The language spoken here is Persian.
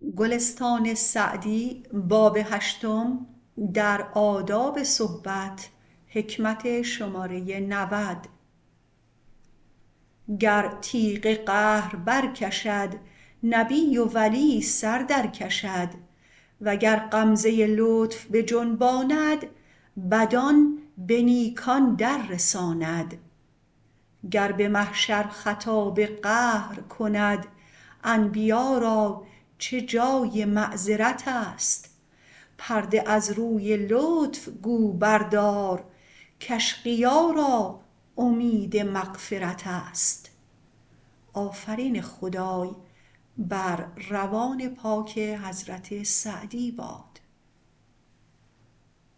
گر تیغ قهر برکشد نبی و ولی سر درکشد وگر غمزه لطف بجنباند بدان به نیکان در رساند گر به محشر خطاب قهر کند انبیا را چه جای معذرتست پرده از روی لطف گو بردار کاشقیا را امید مغفرتست